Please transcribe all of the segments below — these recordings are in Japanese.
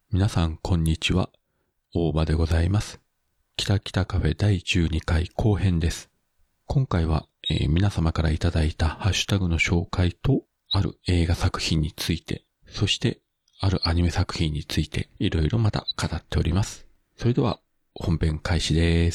皆さんこんにちは。大場でございます。北北カフェ第12回後編です。今回は、皆様からいただいたハッシュタグの紹介と、ある映画作品について、そしてあるアニメ作品について、いろいろまた語っております。それでは本編開始です。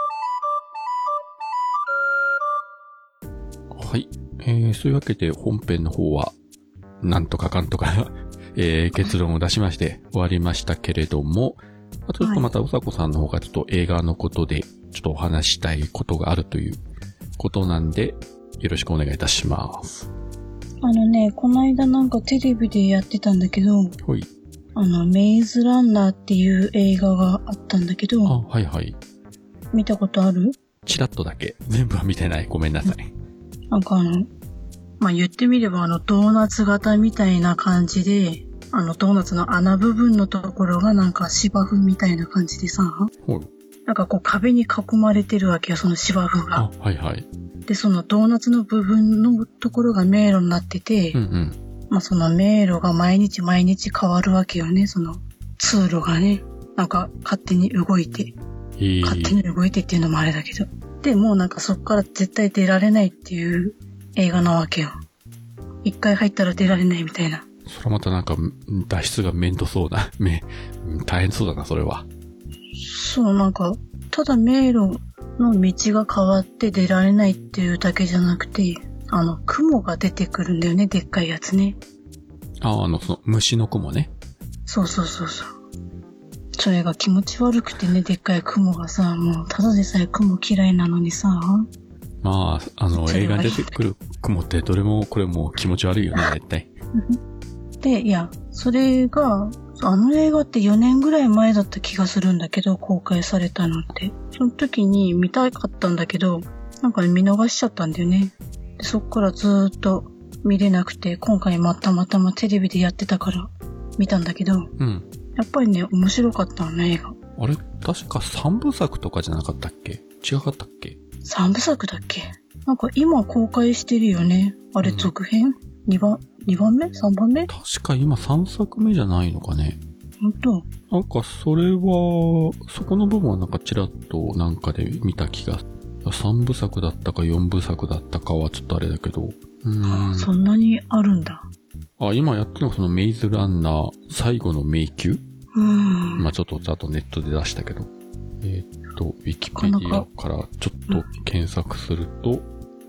はい。そういうわけで本編の方は、なんとかかんとか結論を出しまして終わりましたけれども、ちょっとまたうさこさんの方がちょっと映画のことでちょっとお話したいことがあるということなんで、よろしくお願いいたします。 この間なんかテレビでやってたんだけど、 はい。 メイズランナーっていう映画があったんだけど、 はいはい。 見たことある？ チラッとだけ。全部は見てない。ごめんなさい。 なんか言ってみればドーナツ型みたいな感じで、ドーナツの穴部分のところがなんか芝生みたいな感じでさ、なんかこう壁に囲まれてるわけよ、その芝生が。 はいはい。 で、そのドーナツの部分のところが迷路になってて、その迷路が毎日変わるわけよね、その通路がね。なんか勝手に動いて。勝手に動いてっていうのもあれだけど。で、もうなんかそっから絶対出られないっていう映画なわけよ。一回入ったら出られないみたいな。 それまたなんか脱出がめんどそうだ。大変そうだな、それは。 そう、なんか、ただ迷路の道が変わって出られないっていうだけじゃなくて、雲が出てくるんだよね、でっかいやつね。 その虫の雲ね。 そう。それが気持ち悪くてね、でっかい雲がさ、もうただでさえ雲嫌いなのにさ。 まあ、映画に出てくる雲ってどれもこれも気持ち悪いよね、絶対。 で、いや、それが、映画って4年ぐらい前だった気がするんだけど、公開されたのって。その時に見たかったんだけど、なんか見逃しちゃったんだよね。でそっからずーっと見れなくて、今回たまたまテレビでやってたから見たんだけど、やっぱりね、面白かったのね、映画。 あれ、確か3部作とかじゃなかったっけ？違かったっけ ？3部作だっけ？なんか今公開してるよね。あれ続編？2番目 ?3 番目？ 確か今3作目じゃないのかね。 ほんと？ なんかそれは、そこの部分はなんかちらっとなんかで見た気が、3部作だったか4部作だったかはちょっとあれだけど。 そんなにあるんだ。 今やってるのがそのメイズランナー最後の迷宮？ちょっとあとネットで出したけど。ウィキペディアからちょっと検索すると、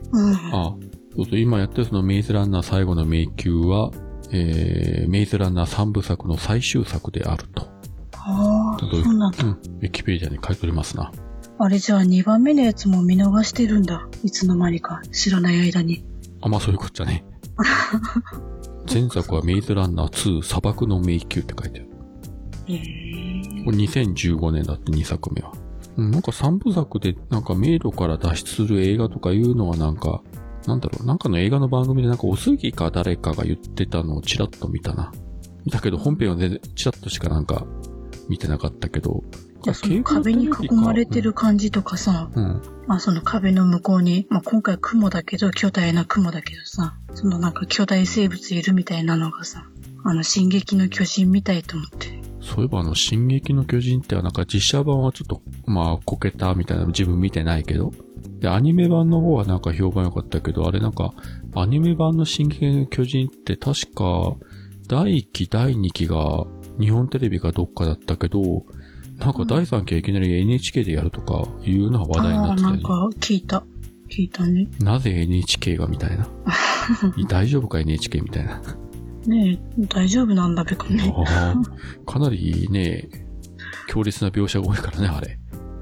今やってるそのメイズランナー最後の迷宮は、メイズランナー3部作の最終作であると。 そうなんだ。 ウィキペディアに書いておりますな。 あれじゃあ2番目のやつも見逃してるんだ。いつの間にか。知らない間に。 そういうことじゃね。前作はメイズランナー2砂漠の迷宮って書いてある。これ2015年だって2作目は。なんか3部作でなんか迷路から脱出する映画とかいうのはなんかの映画の番組でなんかおすぎか誰かが言ってたのをチラッと見たな。だけど本編は全然チラッとしかなんか見てなかったけど。 その壁に囲まれてる感じとかさ、その壁の向こうに、今回雲だけど、巨大な雲だけどさ、そのなんか巨大生物いるみたいなのがさ、進撃の巨人みたいと思って。 そういえば進撃の巨人ってなんか実写版はちょっと、こけたみたいなの自分見てないけど、で、アニメ版の方はなんか評判良かったけど、あれなんか、アニメ版の進撃の巨人って確か、第1期、第2期が日本テレビかどっかだったけど、なんか第3期いきなり NHK でやるとかいうのは話題になってたよね。 なんか聞いたね。 なぜ NHK がみたいな。大丈夫か NHK みたいな。 ねえ、大丈夫なんだべかね。 かなりね、強烈な描写が多いからね、あれ。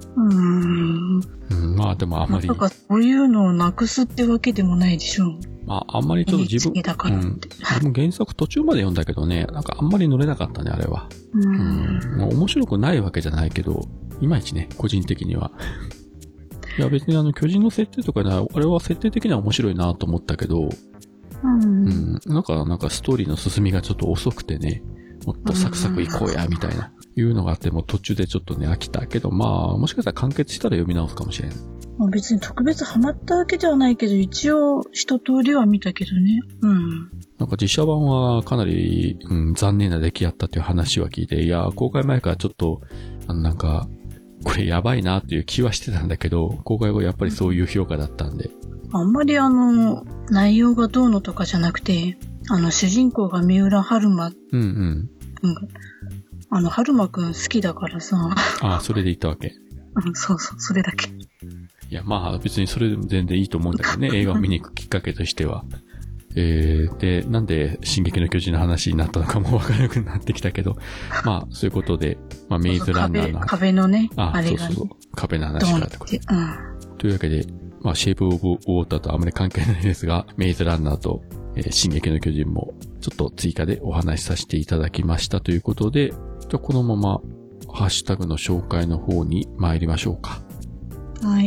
でもあんまり。 なんかそういうのをなくすってわけでもないでしょ。 あんまりちょっと自分、 だからって。 自分原作途中まで読んだけどね、なんかあんまり乗れなかったね、あれは。面白くないわけじゃないけど、いまいちね、個人的には。いや別に巨人の設定とかね、あれは設定的には面白いなと思ったけど、なんかストーリーの進みがちょっと遅くてね、 もっとサクサク行こうや、みたいな、いうのがあって、もう途中でちょっとね、飽きたけど、まあ、もしかしたら完結したら読み直すかもしれない。 まあ、別に特別ハマったわけではないけど、一応一通りは見たけどね。うん。 なんか実写版はかなり、残念な出来やったという話は聞いて、いや、公開前からちょっと、なんか、これやばいなっていう気はしてたんだけど、公開後やっぱりそういう評価だったんで。 あんまり内容がどうのとかじゃなくて、主人公が三浦春馬。 うんうん。 春馬くん好きだからさ。 ああ、それで言ったわけ。 そうそう、それだけ。 いや、まあ別にそれでも全然いいと思うんだけどね、映画を見に行くきっかけとしては。で、なんで進撃の巨人の話になったのかもわからなくなってきたけど、まあそういうことで、まあメイズランナーの。 壁のね、あれが、ね。 そう。壁の話からってこと。というわけで、まあシェイプオブウォーターとあまり関係ないですが、メイズランナーと、進撃の巨人もちょっと追加でお話しさせていただきましたということで、じゃあこのままハッシュタグの紹介の方に参りましょうか。 はい。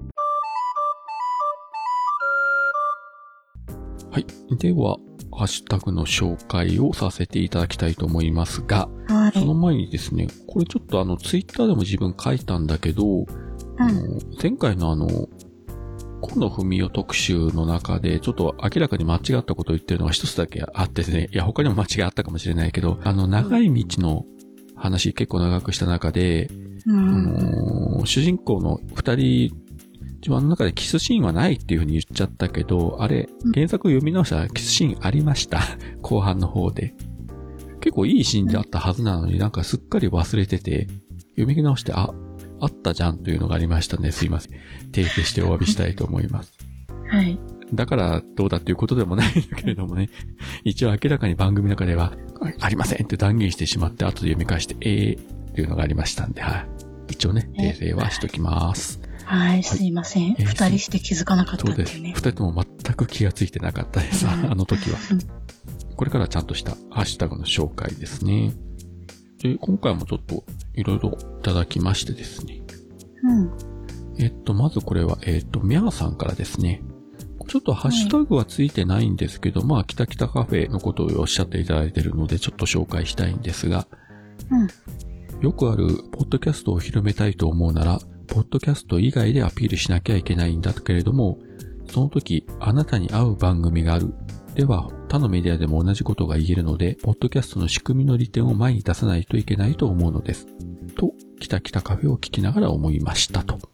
はい。では、ハッシュタグの紹介をさせていただきたいと思いますが、 はい、 その前にですね、これちょっとツイッターでも自分書いたんだけど、前回の河野文雄特集の中で、ちょっと明らかに間違ったことを言ってるのが一つだけあってですね、いや他にも間違いあったかもしれないけど、長い道の話結構長くした中で、主人公の二人、自分の中でキスシーンはないっていう風に言っちゃったけど、あれ、原作を読み直したらキスシーンありました。後半の方で。結構いいシーンであったはずなのになんかすっかり忘れてて、読み直して、あったじゃんというのがありましたね。すいません。訂正してお詫びしたいと思います。 はい。 だからどうだっていうことでもないんだけれどもね。一応明らかに番組の中では、ありませんって断言してしまって、後で読み返して、っていうのがありましたんで、はい。一応ね、訂正はしときます。 はい、すいません。二人して気づかなかったっていうね。 そうです。二人とも全く気がついてなかったです。あの時は。これからちゃんとしたハッシュタグの紹介ですね。で、今回もちょっといろいろいただきましてですね。まずこれは、ミャーさんからですね。ちょっとハッシュタグはついてないんですけど、まあ、キタキタカフェのことをおっしゃっていただいているので、ちょっと紹介したいんですが、よくある、ポッドキャストを広めたいと思うなら、ポッドキャスト以外でアピールしなきゃいけないんだけれども、その時、あなたに合う番組がある。では、他のメディアでも同じことが言えるので、ポッドキャストの仕組みの利点を前に出さないといけないと思うのです。と、キタキタカフェを聞きながら思いましたと。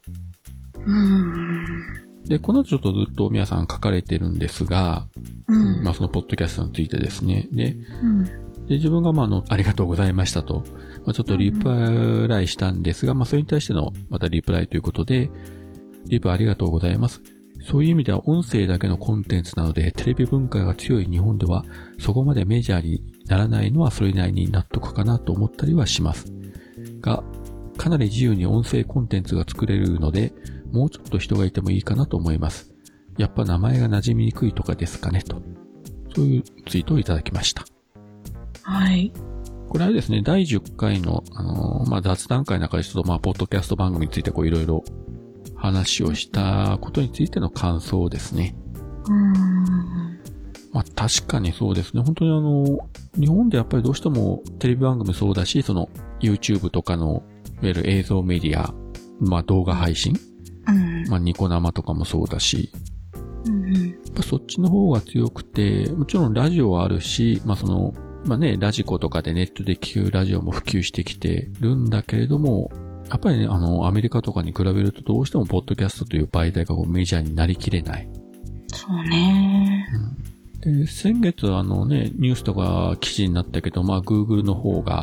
で、この後ちょっとずっと皆さん書かれてるんですが、まあそのポッドキャストについてですね。で、自分がありがとうございましたと、ちょっとリプライしたんですが、それに対してのまたリプライということで、リプありがとうございます。そういう意味では音声だけのコンテンツなので、テレビ文化が強い日本では、そこまでメジャーにならないのはそれなりに納得かなと思ったりはします。が、かなり自由に音声コンテンツが作れるので、もうちょっと人がいてもいいかなと思います。やっぱ名前が馴染みにくいとかですかねと。そういうツイートをいただきました。 はい。 これはですね、第10回の、雑談会の中でちょっとポッドキャスト番組についていろいろ話をしたことについての感想ですね。確かにそうですね。本当に日本でやっぱりどうしてもテレビ番組そうだし、その YouTube とかのいわゆる映像メディア、動画配信、ニコ生とかもそうだし、やっぱそっちの方が強くて、もちろんラジオはあるし、ラジコとかでネットで聞くラジオも普及してきてるんだけれども、やっぱりね、アメリカとかに比べるとどうしてもポッドキャストという媒体がメジャーになりきれない。 そうね。 で、先月ニュースとか記事になったけど、Google の方が、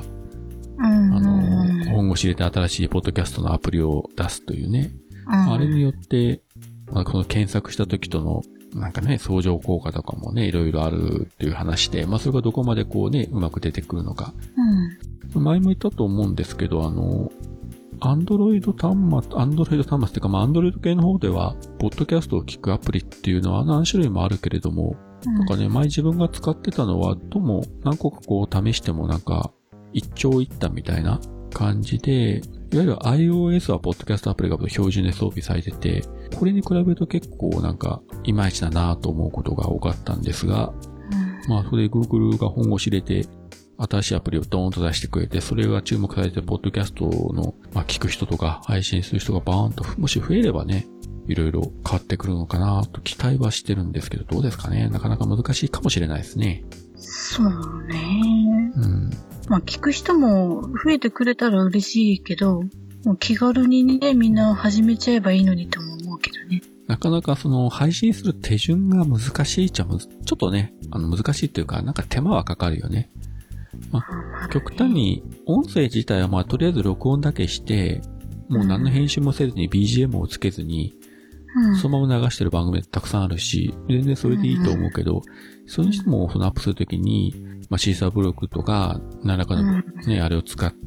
本腰入れて新しいポッドキャストのアプリを出すというね。あれによって、この検索した時との、相乗効果とかもね、いろいろあるっていう話で、それがどこまでうまく出てくるのか。前も言ったと思うんですけど、アンドロイド端末っていうか、アンドロイド系の方では、ポッドキャストを聞くアプリっていうのは何種類もあるけれども、前自分が使ってたのは、どうも何個か試しても一長一短みたいな感じで、いわゆる iOS はポッドキャストアプリが標準で装備されてて、これに比べると結構いまいちだなと思うことが多かったんですが、それで Google が本腰入れて新しいアプリをドーンと出してくれて、それが注目されて、ポッドキャストの、聞く人とか、配信する人がバーンと、もし増えればね、いろいろ変わってくるのかなと期待はしてるんですけど、どうですかね。なかなか難しいかもしれないですね。 そうね。聞く人も増えてくれたら嬉しいけど、もう気軽にね、みんな始めちゃえばいいのにとも思うけどね。 なかなか配信する手順が難しいちょっとね、難しいというか、なんか手間はかかるよね。極端に、音声自体はとりあえず録音だけして、もう何の編集もせずに BGM をつけずに、そのまま流してる番組たくさんあるし、全然それでいいと思うけど、それにしてもアップするときに、シーサーブログとか、何らかのね、あれを使って、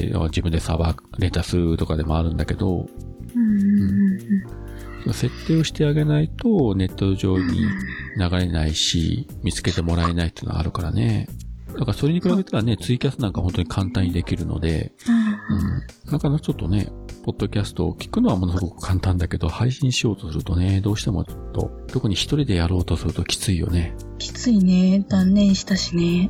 自分でサーバーレタスとかでもあるんだけど、設定をしてあげないとネット上に流れないし、見つけてもらえないっていうのがあるからね。だからそれに比べたらね、ツイキャスなんか本当に簡単にできるので、なかなかちょっとね、ポッドキャストを聞くのはものすごく簡単だけど、配信しようとするとね、どうしてもちょっと、特に一人でやろうとするときついよね。 きついね。断念したしね。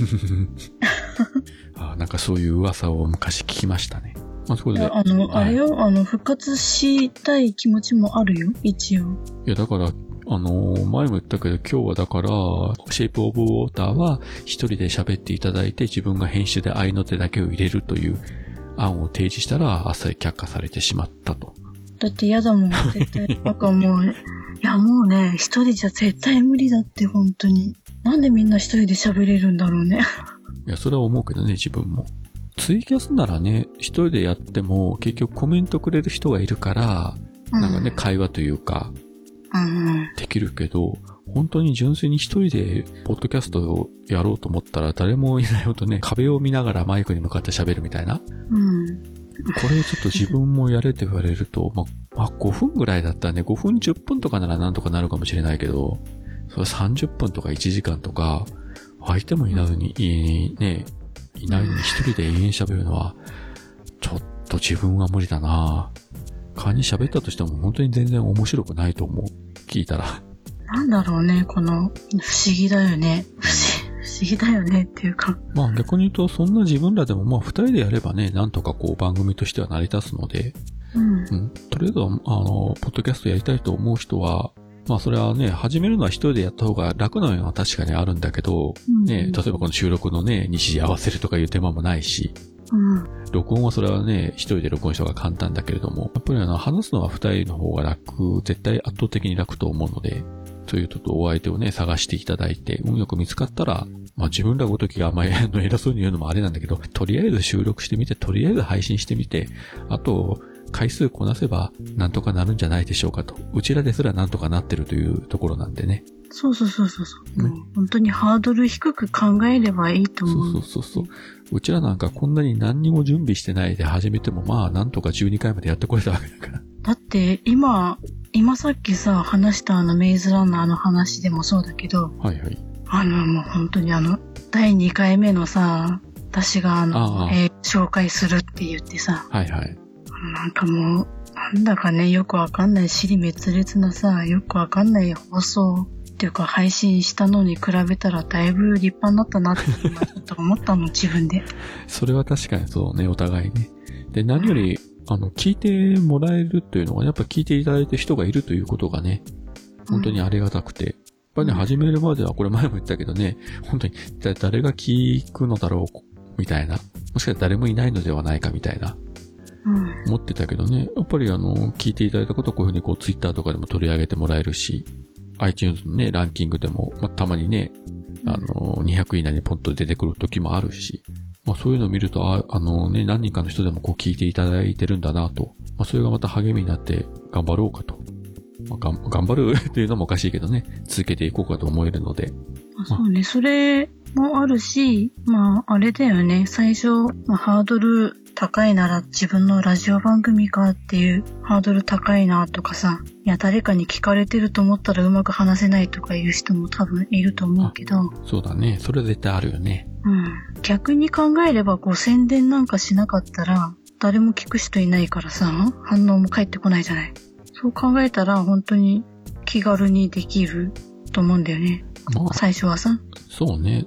なんかそういう噂を昔聞きましたね。そであれよ、復活したい気持ちもあるよ、一応。 いや、だから、前も言ったけど、今日はだから、シェイプオブウォーターは一人で喋っていただいて、自分が編集で合いの手だけを入れるという案を提示したら、あっさり却下されてしまったと。 だって嫌だもん、絶対。なんかもう、いやもうね、一人じゃ絶対無理だって、本当に。なんでみんな一人で喋れるんだろうね。 いや、それは思うけどね、自分も。ツイキャスならね、一人でやっても、結局コメントくれる人がいるから、なんかね、会話というか、できるけど、本当に純粋に一人でポッドキャストをやろうと思ったら誰もいないほどね、壁を見ながらマイクに向かって喋るみたいな。これちょっと自分もやれって言われると、5分ぐらいだったらね、5分10分とかならなんとかなるかもしれないけど、それ30分とか1時間とか、相手もいないのに、いないのに一人で延々喋るのは、ちょっと自分は無理だなぁ。仮に喋ったとしても本当に全然面白くないと思う。聞いたら。 なんだろうね、この、不思議だよね。不思議だよねっていうか。 逆に言うと、そんな自分らでも二人でやればね、なんとか番組としては成り立つので、とりあえずポッドキャストやりたいと思う人は、それはね、始めるのは一人でやった方が楽なのは確かにあるんだけど、例えばこの収録のね、日時合わせるとかいう手間もないし、録音はそれはね、一人で録音した方が簡単だけれども、やっぱり話すのは二人の方が楽、絶対圧倒的に楽と思うので、そういうちょっとお相手をね、探していただいて、運よく見つかったら、自分らごときがあんまり偉そうに言うのもあれなんだけど、とりあえず収録してみて、とりあえず配信してみて、あと、回数こなせばなんとかなるんじゃないでしょうかと。うちらですらなんとかなってるというところなんでね。 そう。本当にハードル低く考えればいいと思う。 そう。うちらなんかこんなに何にも準備してないで始めてもなんとか12回までやってこれたわけだから。 だって今さっきさ、話したメイズランナーの話でもそうだけど。 はい。 もう本当に第2回目のさ、私が紹介するって言ってさ。 はい。 なんかもう、なんだかね、よくわかんない尻滅裂なさ、よくわかんない放送っていうか配信したのに比べたらだいぶ立派になったなってちょっと思ったもん、自分で。 それは確かにそうね、お互いね。で、何より、聞いてもらえるっていうのは、やっぱ聞いていただいて人がいるということがね、本当にありがたくて。やっぱりね、始めるまでは、これ前も言ったけどね、本当に、誰が聞くのだろう、みたいな。もしかしたら誰もいないのではないか、みたいな。思ってたけどね、やっぱり聞いていただいたことをこういうふうにツイッターとかでも取り上げてもらえるし、iTunes のね、ランキングでも、たまにね、200位以内にポンと出てくる時もあるし、そういうのを見ると、何人かの人でも聞いていただいてるんだなと、それがまた励みになって頑張ろうかと。頑張るっていうのもおかしいけどね、続けていこうかと思えるので。 そうね、それもあるし、あれだよね、最初、ハードル高いなら自分のラジオ番組かっていうハードル高いなとかさ、いや誰かに聞かれてると思ったらうまく話せないとかいう人も多分いると思うけど。 そうだね、それ絶対あるよね。 逆に考えれば宣伝なんかしなかったら誰も聞く人いないからさ、反応も返ってこないじゃない。そう考えたら本当に気軽にできると思うんだよね。最初はさ。 そうね。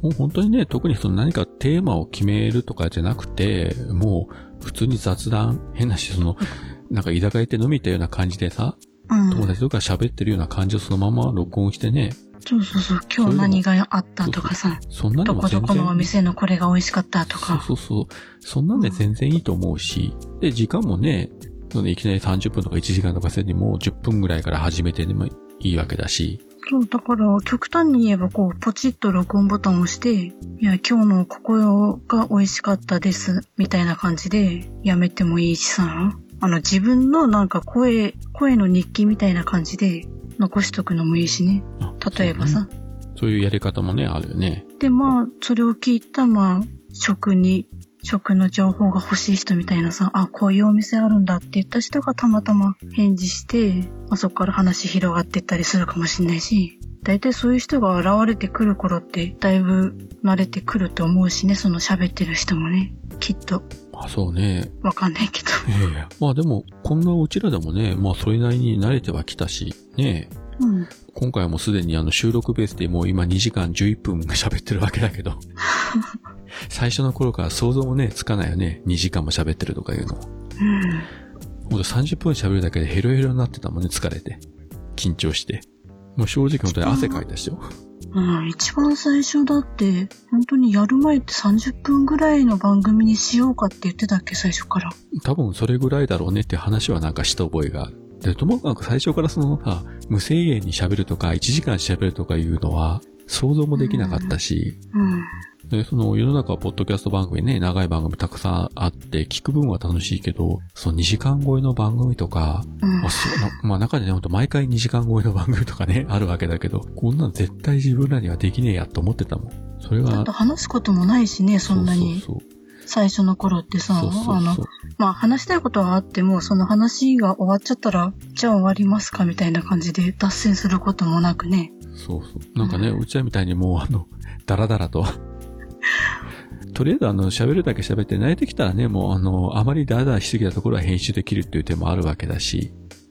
もう本当にね、特にその何かテーマを決めるとかじゃなくて、もう普通に雑談、変なし、なんか居酒屋行って飲み行ったような感じでさ、友達とか喋ってるような感じをそのまま録音してね。 そう。今日何があったとかさ。 そんなのも全然。 どこどこのお店のこれが美味しかったとか。 そう。そんなんで全然いいと思うし。で、時間もね、いきなり30分とか1時間とかせずにもう10分ぐらいから始めてでもいいわけだし。 そう、だから極端に言えばこう、ポチッと録音ボタンを押して、いや、今日のここが美味しかったです、みたいな感じでやめてもいいしさ。自分のなんか声の日記みたいな感じで残しとくのもいいしね。例えばさ。 そういうやり方もね、あるよね。 で、それを聞いた、食の情報が欲しい人みたいなさ、こういうお店あるんだって言った人がたまたま返事して、そこから話広がっていったりするかもしれないし、だいたいそういう人が現れてくる頃ってだいぶ慣れてくると思うしね、その喋ってる人もね、きっと。 そうね。 わかんないけど。でも、こんなうちらでもね、それなりに慣れてはきたし、ね。今回はもうすでに収録ベースでもう今2時間11分喋ってるわけだけど。最初の頃から想像もね、つかないよね。2時間も喋ってるとかいうの。ほんと30分喋るだけでヘロヘロになってたもんね、疲れて。緊張して。もう正直本当に汗かいたしよ。 一番最初だって、本当にやる前って30分ぐらいの番組にしようかって言ってたっけ、最初から。 多分それぐらいだろうねって話はなんかした覚えがある。で、ともかく最初から無制限に喋るとか、1時間喋るとかいうのは、想像もできなかったし、で、世の中はポッドキャスト番組ね、長い番組たくさんあって、聞く分は楽しいけど、2時間超えの番組とか、中でね、ほんと毎回2時間超えの番組とかね、あるわけだけど、こんなの絶対自分らにはできねえやと思ってたもん。それが。 だって話すこともないしね、そんなに。そう。最初の頃ってさ、話したいことはあっても、その話が終わっちゃったら、じゃあ終わりますかみたいな感じで脱線することもなくね。 そう。なんかね、うちらみたいにもうダラダラと。とりあえず喋るだけ喋って慣れてきたらね、もうあまりダラダラしすぎたところは編集できるっていう手もあるわけだし。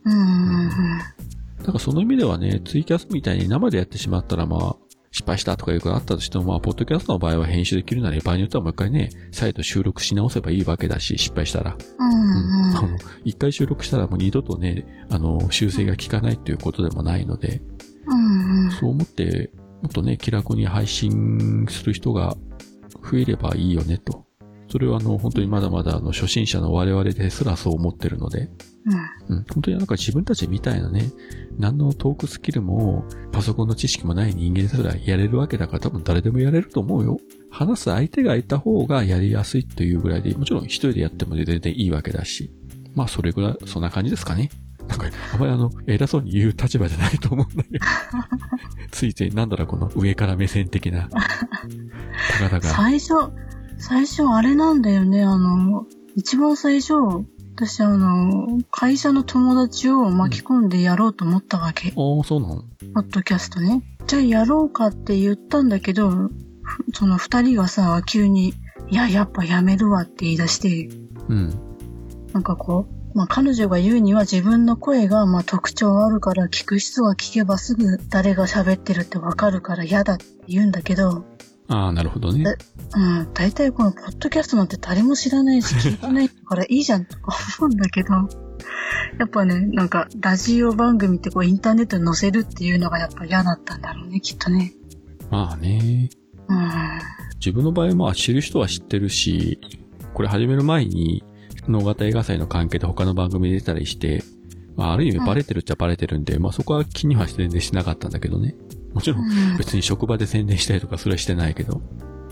だからその意味ではね、ツイキャスみたいに生でやってしまったら失敗したとかいうことがあったとしても、ポッドキャストの場合は編集できるなら、場合によってはもう一回ね、再度収録し直せばいいわけだし、失敗したら。一回収録したらもう二度とね、修正が効かないっていうことでもないので、そう思って、もっとね、気楽に配信する人が増えればいいよねと。それは本当にまだまだ初心者の我々ですらそう思ってるので、本当になんか自分たちみたいなね、何のトークスキルもパソコンの知識もない人間すらやれるわけだから多分誰でもやれると思うよ。話す相手がいた方がやりやすいというぐらいで、もちろん一人でやっても全然いいわけだし、それぐらい、そんな感じですかね。なんか、あまり偉そうに言う立場じゃないと思うんだけど。ついついこの上から目線的な、たかだか。 最初あれなんだよね、一番最初、私会社の友達を巻き込んでやろうと思ったわけ。 そうなの？ ポッドキャストね。じゃあやろうかって言ったんだけど、その二人がさ、急に、やっぱやめるわって言い出して、なんか彼女が言うには自分の声が特徴あるから聞く人は聞けばすぐ誰が喋ってるってわかるから嫌だって言うんだけど。 なるほどね。 だいたいこのポッドキャストなんて誰も知らないし聞いてないからいいじゃんとか思うんだけど、やっぱね、なんかラジオ番組ってインターネットに載せるっていうのがやっぱ嫌だったんだろうね、きっとね。 ね。自分の場合知る人は知ってるし、これ始める前に、能形映画祭の関係で他の番組に出たりして、ある意味バレてるっちゃバレてるんで、そこは気には全然しなかったんだけどね。もちろん別に職場で宣伝したりとかそれはしてないけど。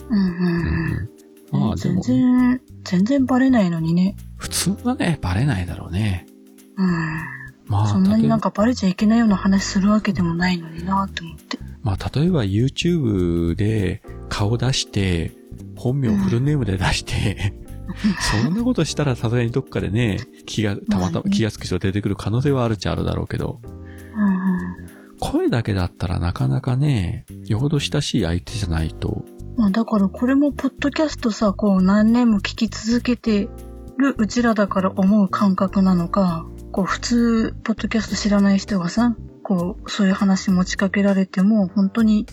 でも全然バレないのにね。 普通はね、バレないだろうね。 そんなになんかバレちゃいけないような話するわけでもないのになって思って。 例えば YouTube で顔出して、本名フルネームで出して、そんなことしたらさすがにどっかでね、たまたま気がつく人が出てくる可能性はあるっちゃあるだろうけど、声だけだったらなかなかね、よほど親しい相手じゃないと。 だからこれもポッドキャストさ、何年も聞き続けてるうちらだから思う感覚なのか、普通ポッドキャスト知らない人がさ、そういう話持ちかけられても本当に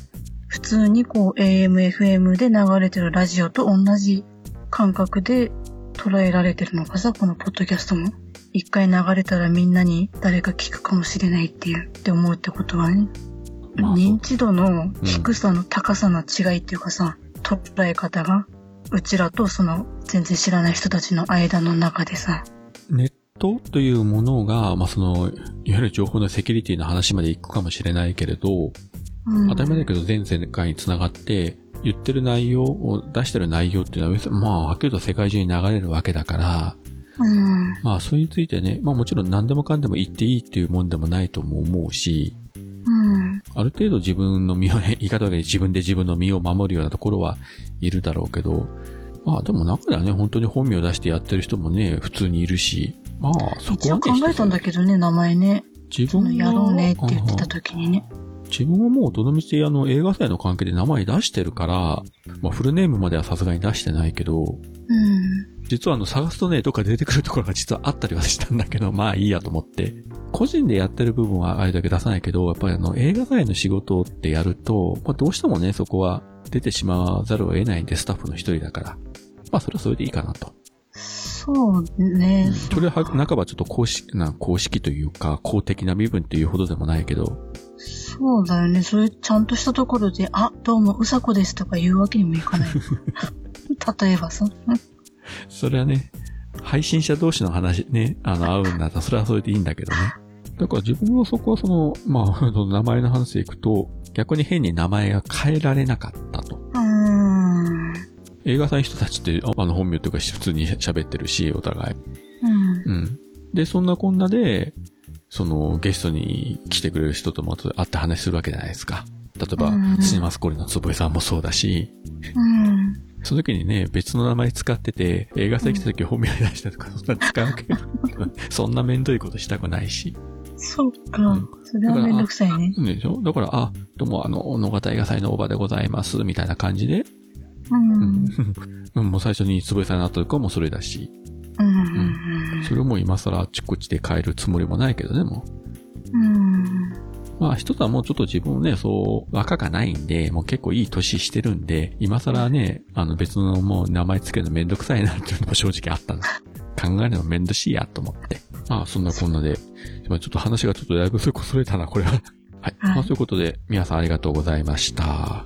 普通にこう AM、FM で流れてるラジオと同じ感覚で捉えられてるのかさ、このポッドキャストも。一回流れたらみんなに誰か聞くかもしれないって思うってことはね。認知度の低さの高さの違いっていうかさ、捉え方が、うちらとその全然知らない人たちの間の中でさ。 ネットというものが、まあ、その、いわゆる情報のセキュリティの話まで行くかもしれないけれど、当たり前だけど全世界につながって、言ってる内容を出してる内容っていうのは、まあ、はっきりと世界中に流れるわけだから、まあ、それについてね、まあもちろん何でもかんでも言っていいっていうもんでもないとも思うし、ある程度自分の身をね、言い方だけで自分で自分の身を守るようなところはいるだろうけど、まあでも中ではね、本当に本名を出してやってる人もね、普通にいるし、まあそこはね。 一応考えたんだけどね、名前ね。 自分やろうねって言ってた時にね。 自分はもうどのみち映画祭の関係で名前出してるから、まあフルネームまではさすがに出してないけど、実は探すとね、どっか出てくるところが実はあったりはしたんだけど、まあいいやと思って。個人でやってる部分はあれだけ出さないけど、やっぱり映画祭の仕事ってやると、まあどうしてもね、そこは出てしまわざるを得ないんで、スタッフの一人だから。まあそれはそれでいいかなと。 そうね。 それは半ばちょっと公式というか、公的な身分っていうほどでもないけど。 そうだよね。それちゃんとしたところで、あ、どうもうさこですとか言うわけにもいかない。例えばさ。 それはね、配信者同士の話ね、会うんだったらそれはそれでいいんだけどね。だから自分はそこはまあ、名前の話でいくと、逆に変に名前が変えられなかったと。映画祭の人たちって本名というか普通に喋ってるし、お互い。で、そんなこんなで、ゲストに来てくれる人とも会って話するわけじゃないですか。例えば、シネマスコリの坪井さんもそうだし、その時にね、別の名前使ってて、映画祭来た時本名出したとか、そんな使うわけそんなめんどいことしたくないし。 そうか。それはめんどくさいね。 でしょ？だから、どうも野方映画祭の大場でございます、みたいな感じで。もう最初に坪井さんに会った時はもうそれだし。それをもう今更あっちこっちで変えるつもりもないけどね、もう。まあ一つはもうちょっと自分ね、そう若かないんで、もう結構いい年してるんで、今更ね、別のもう名前つけるのめんどくさいなっていうのも正直あったんです。考えるのめんどしいやと思って。まあそんなこんなで、ちょっと話がちょっとだいぶそれたな、これは。はい。まあそういうことで、皆さんありがとうございました。 はい、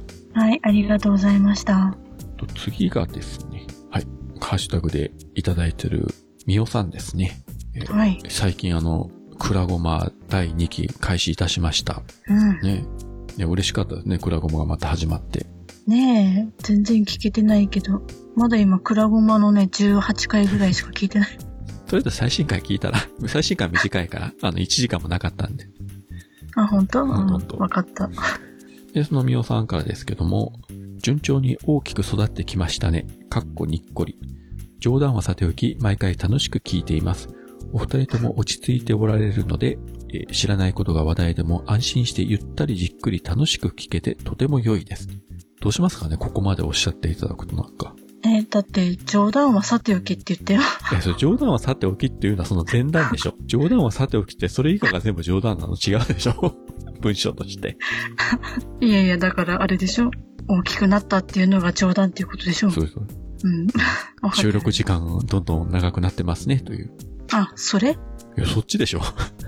ありがとうございました。 次がですね、はい。ハッシュタグでいただいてるみおさんですね。はい。最近くらごま第2期開始いたしました。ね。嬉しかったですね、くらごまがまた始まって。 ねえ、全然聞けてないけど、まだ今くらごまのね、18回ぐらいしか聞いてない。 とりあえず最新回聞いたら、最新回短いから、1時間もなかったんで。 あ、本当？わかった。 で、そのみおさんからですけども、順調に大きく育ってきましたね。かっこにっこり。冗談はさておき、毎回楽しく聞いています。お二人とも落ち着いておられるので、知らないことが話題でも安心してゆったりじっくり楽しく聞けてとても良いです。どうしますかね、ここまでおっしゃっていただくとなんか。 だって冗談はさておきって言ってよ。 それ冗談はさておきっていうのはその前段でしょ。冗談はさておきってそれ以下が全部冗談なの違うでしょ。文章として。 いやいや、だからあれでしょ。大きくなったっていうのが冗談っていうことでしょ。 そうそう。収録時間どんどん長くなってますね、という。 あ、それ？ いや、そっちでしょ。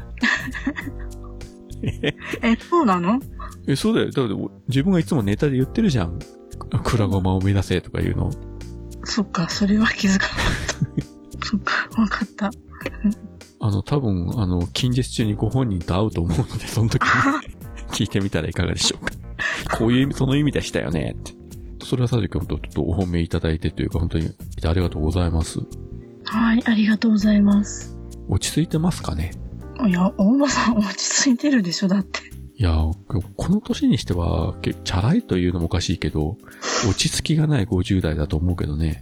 そうなの？ そうだよ。だから自分がいつもネタで言ってるじゃん。くらごまを目指せとか言うの。 そっか、それは気づかなかった。そっか、わかった。 多分、近日中にご本人と会うと思うので、その時に聞いてみたらいかがでしょうか。こういう意味、その意味でしたよねって。それはさて今日ちょっとお褒めいただいてというか、本当にありがとうございます。はい、 ありがとうございます。 落ち着いてますかね？ いや、大場さん落ち着いてるでしょ、だって。いや、この年にしては、チャラいというのもおかしいけど、落ち着きがない50代だと思うけどね。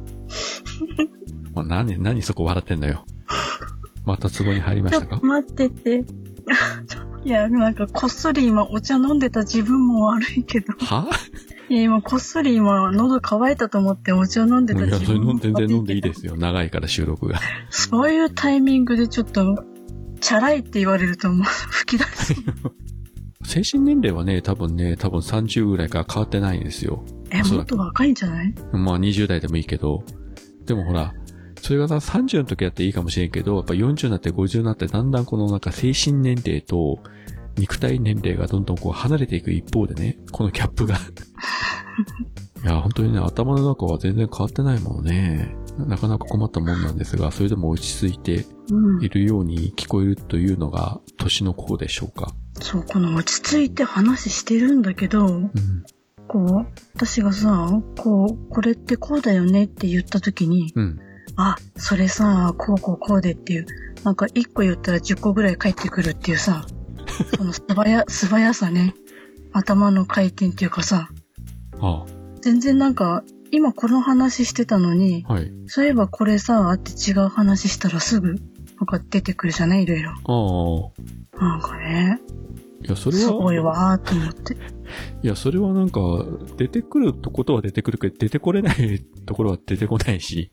何そこ笑ってんのよ。また壺に入りましたか？ ちょっと待ってて。いや、なんかこっそり今お茶飲んでた自分も悪いけど。はいや、今こっそり今喉乾いたと思ってお茶飲んでた自分も。いや、それ全然飲んでいいですよ。長いから収録が。 そういうタイミングでちょっと、チャラいって言われるともう吹き出す。 精神年齢はね、多分30ぐらいから変わってないんですよ。 もっと若いんじゃない？ まあ20代でもいいけど。でもほら、それがさ、30の時だっていいかもしれんけど、やっぱ40になって50になってだんだんこのなんか精神年齢と肉体年齢がどんどんこう離れていく一方でね、このギャップが。いや、本当にね、頭の中は全然変わってないものね。なかなか困ったもんなんですが、それでも落ち着いているように聞こえるというのが年の子でしょうか。 そう、この落ち着いて話してるんだけど、こう、私がさ、これってこうだよねって言った時に、あ、それさ、こうでっていう、なんか1個言ったら10個ぐらい返ってくるっていうさ、その素早さね、頭の回転っていうかさ、全然なんか、今この話してたのに、そういえばこれさ、って違う話したらすぐ、なんか出てくるじゃない？いろいろ。なんかね、 いや、それは。 すごいわーと思って。 いや、それはなんか、出てくることは出てくるけど、出てこれないところは出てこないし、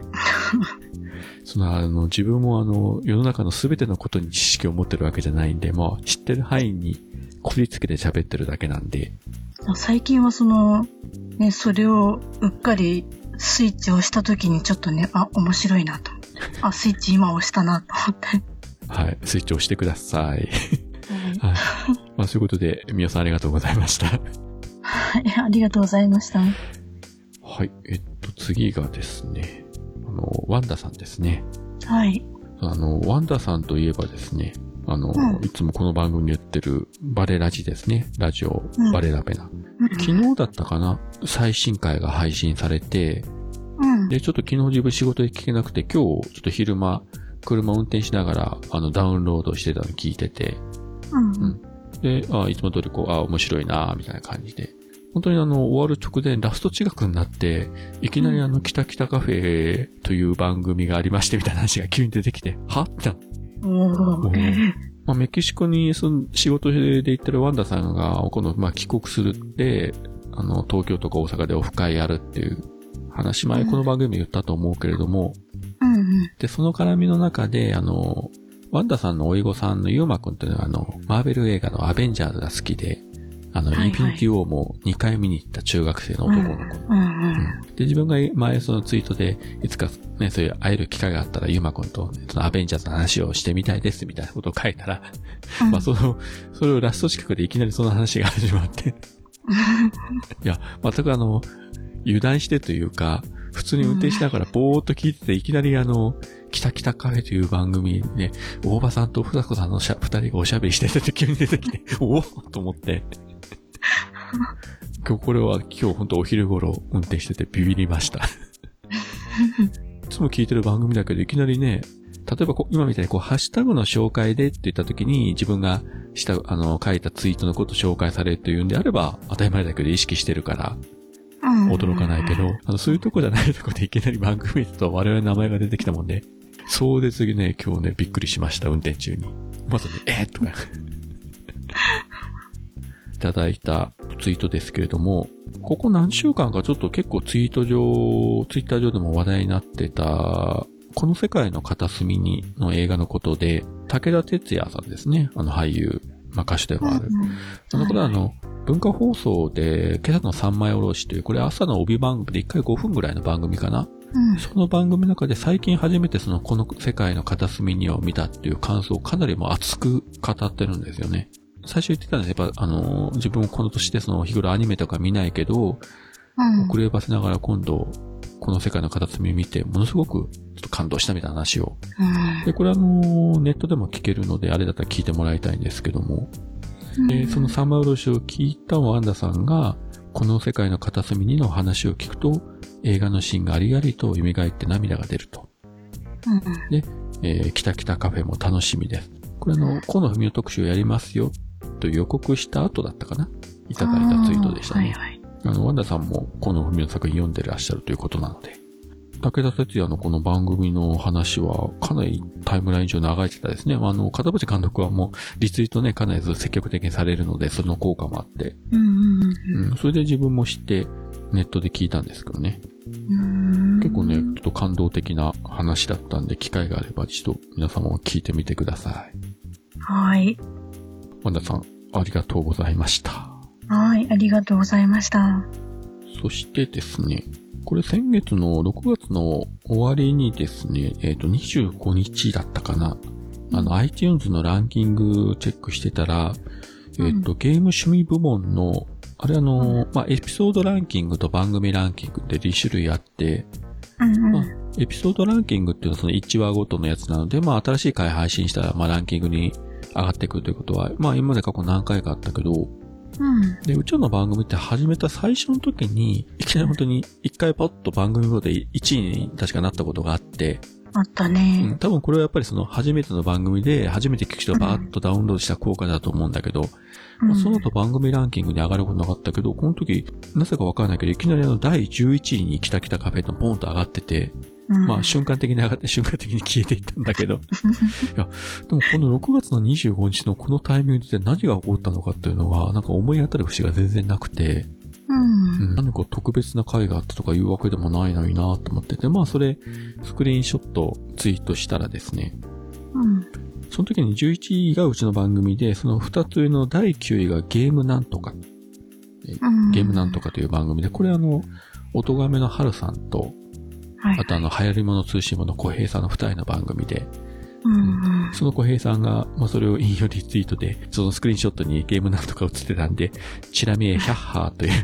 自分も世の中のすべてのことに知識を持ってるわけじゃないんで、まあ、知ってる範囲にこりつけて喋ってるだけなんで。 最近はね、それをうっかりスイッチを押した時にちょっとね、面白いなと。スイッチ今押したなと思って。 はい、スイッチ押してください。はい。まあ、そういうことで、みよさんありがとうございました。 はい、ありがとうございました。 はい、次がですね、ワンダさんですね。はい。ワンダさんといえばですね、いつもこの番組に言ってるバレラジですね。ラジオ、バレラベナ。昨日だったかな？最新回が配信されて、で、ちょっと昨日自分仕事で聞けなくて、今日ちょっと昼間、車運転しながら、ダウンロードしてたの聞いてて、で、いつも通り面白いなみたいな感じで。本当に終わる直前、ラスト近くになって、いきなりキタキタカフェという番組がありましてみたいな話が急に出てきて、はってなって。まあ、メキシコに仕事で行ってるワンダさんが、今度、帰国するって、東京とか大阪でオフ会やるっていう話、前この番組言ったと思うけれども、で、その絡みの中で、ワンダさんのおいごさんのユーマくんっていうのはマーベル映画のアベンジャーズが好きで、インフィニティウォーも2回見に行った中学生の男の子。で、自分が前そのツイートで、いつかね、そういう会える機会があったら、ユーマくんと、そのアベンジャーズの話をしてみたいです、みたいなことを書いたら、まあそれをラスト近くでいきなりその話が始まって。いや、全く油断してというか、普通に運転しながらぼーっと聞いてて、いきなりキタキタカフェという番組にね、大場さんとふだこさんの二人がおしゃべりしてて急に出てきて、おぉと思って。今日本当お昼頃運転しててビビりました。いつも聞いてる番組だけどいきなりね、例えば今みたいにハッシュタグの紹介でって言った時に自分が書いたツイートのこと紹介されるというんであれば当たり前だけど意識してるから、驚かないけど、そういうとこじゃないとこでいきなり番組と我々の名前が出てきたもんで、そうで次ね、今日ね、びっくりしました、運転中に。まずね、とか。いただいたツイートですけれども、ここ何週間かちょっと結構ツイッター上でも話題になってた、この世界の片隅にの映画のことで、武田鉄矢さんですね、俳優、歌手でもある。これは文化放送で、今朝の三枚おろしという、これ朝の帯番組で1回5分ぐらいの番組かな。その番組の中で最近初めてこの世界の片隅にを見たっていう感想をかなりも熱く語ってるんですよね。最初言ってたんです。やっぱ自分もこの年で日頃アニメとか見ないけど、遅ればせながら今度、この世界の片隅見て、ものすごくちょっと感動したみたいな話を。で、これネットでも聞けるので、あれだったら聞いてもらいたいんですけども。で、その三枚おろしを聞いたワンダさんが、この世界の片隅にの話を聞くと、映画のシーンがありありと蘇って涙が出ると。で、キタキタカフェも楽しみです。これ河野文雄特集やりますよ、と予告した後だったかな、いただいたツイートでしたね。ワンダさんも河野文雄の作品読んでらっしゃるということなので、武田鉄矢のこの番組の話はかなりタイムライン上長いてたですね。片渕監督はもうリツイートね、かなり積極的にされるので、その効果もあって。それで自分も知ってネットで聞いたんですけどね。結構ね、ちょっと感動的な話だったんで、機会があれば一度皆様も聞いてみてください。 はい。 ワンダさん、 ありがとうございました。 はい、ありがとうございました。 そしてですね、これ先月の6月の終わりにですね、25日だったかな。iTunes のランキングチェックしてたら、ゲーム趣味部門の、あれエピソードランキングと番組ランキングって2種類あって、エピソードランキングっていうのはその1話ごとのやつなので、新しい回配信したら、ランキングに上がってくるということは、今まで過去何回かあったけど、で、うちの番組って始めた最初の時に、いきなり本当に1回パッと番組ごとで1位に確かなったことがあって、 あったね。 多分これはやっぱりその初めての番組で初めて聞く人がバーッとダウンロードした効果だと思うんだけど、その後番組ランキングに上がることなかったけど、この時、なぜかわからないけど、いきなり第11位にキタキタカフェとポンと上がってて、瞬間的に上がって瞬間的に消えていったんだけど。いや、でもこの6月の25日のこのタイミングで何が起こったのかっていうのが、なんか思い当たる節が全然なくて、何か特別な回があったとかいうわけでもないのになと思ってて、それ、スクリーンショットツイートしたらですね、その時に11位がうちの番組で、その2つ上の第9位がゲームなんとか、ゲームなんとかという番組で、これおとがめの春さんと、あと流行り物通信部の小平さんの2人の番組で、その小平さんが、それを引用リツイートで、そのスクリーンショットにゲームなんとか映ってたんで、チラ見えヒャッハーという、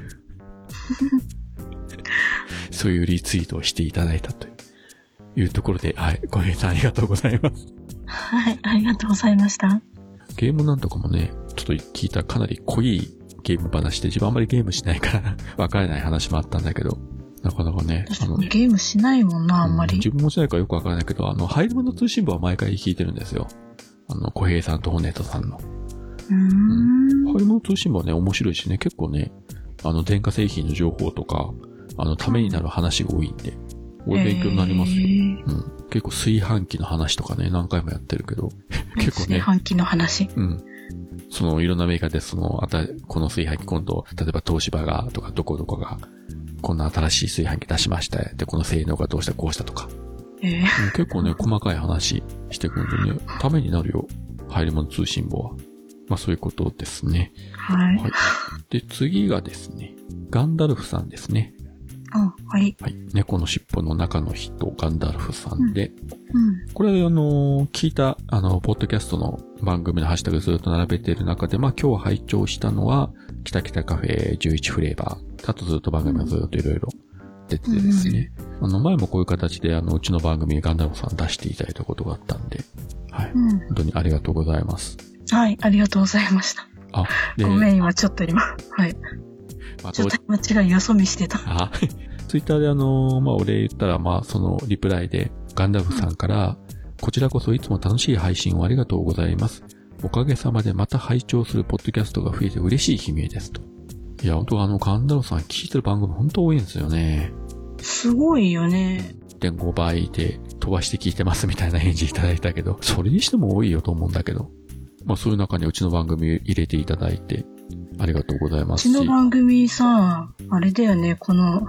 そういうリツイートをしていただいたというところで、はい、小平さんありがとうございます。 はい、ありがとうございました。 ゲームなんとかもね、ちょっと聞いたかなり濃いゲーム話で、自分あんまりゲームしないからわからない話もあったんだけど、なかなかね。 ゲームしないもんな、あんまり。 自分もしないからよくわからないけど、ハイルマの通信部は毎回聞いてるんですよ。小平さんとホネットさんの。ハイルマの通信部はね、面白いしね、結構ね、電化製品の情報とか、ためになる話が多いんで、これ勉強になりますよ。結構炊飯器の話とかね、何回もやってるけど、結構ね。 炊飯器の話。 いろんなメーカーでこの炊飯器今度、例えば東芝が、とか、どこどこが、こんな新しい炊飯器出しました。で、この性能がどうしたこうしたとか。結構ね、細かい話してくるんでね、ためになるよ。入り物通信簿は。そういうことですね。 はい。 で、次がですね、ガンダルフさんですね。 はい。 猫の尻尾の中の人、ガンダルフさんで。これ聞いた、ポッドキャストの番組のハッシュタグずっと並べている中で、今日拝聴したのは、キタキタカフェ11フレーバー。あとずっと番組がずっといろいろ出ててですね。前もこういう形で、うちの番組ガンダルフさん出していただいたことがあったんで、はい。本当にありがとうございます。 はい、ありがとうございました。ごめん、今ちょっとはい。ちょっと間違いよそ見してた。 ツイッターでお礼言ったら、そのリプライで、ガンダルフさんから、こちらこそいつも楽しい配信をありがとうございます。おかげさまでまた拝聴するポッドキャストが増えて嬉しい悲鳴ですと。いや、本当ガンダルフさん聞いてる番組本当多いんですよね。 すごいよね。 1.5 倍で飛ばして聞いてますみたいな返事いただいたけど、それにしても多いよと思うんだけど。そういう中にうちの番組入れていただいて、ありがとうございますし。 うちの番組さ、あれだよね、この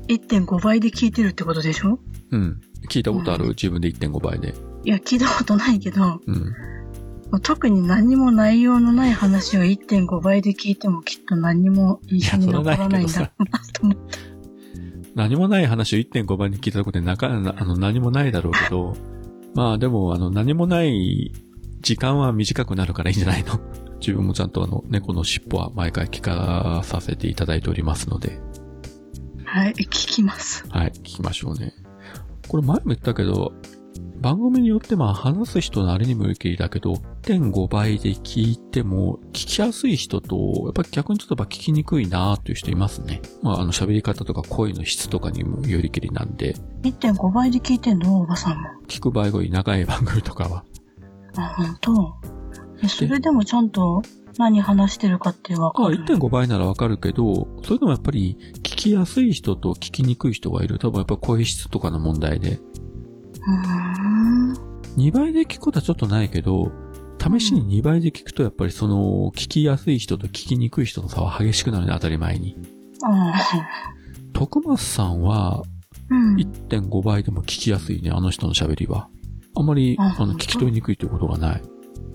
1.5 倍で聞いてるってことでしょ？ 聞いたことある？自分で 1.5 倍で。 いや、聞いたことないけど、特に何も内容のない話を 1.5 倍で聞いてもきっと何も印象に残らないんだろうなと思って。 何もない話を 1.5 倍に聞いたところで何もないだろうけど、でも何もない時間は短くなるからいいんじゃないの？自分もちゃんと猫の尻尾は毎回聞かさせていただいておりますので。 はい、聞きます。 はい、聞きましょうね。これ前も言ったけど、番組によって話す人のあれにもよりきりだけど、1.5 倍で聞いても聞きやすい人と、やっぱり逆にちょっと聞きにくいなーという人いますね。喋り方とか声の質とかにもよりきりなんで。 1.5 倍で聞いてんの？おばさんも。 聞く場合が長い番組とかは。 本当？それでもちゃんと何話してるかってわかる。 1.5 倍ならわかるけど、それでもやっぱり聞きやすい人と聞きにくい人がいる。多分やっぱ声質とかの問題で。2倍で聞くことはちょっとないけど、試しに2倍で聞くとやっぱり聞きやすい人と聞きにくい人の差は激しくなるね、当たり前に。徳松さんは、1.5 倍でも聞きやすいね、あの人の喋りは。あんまり、聞き取りにくいということがない。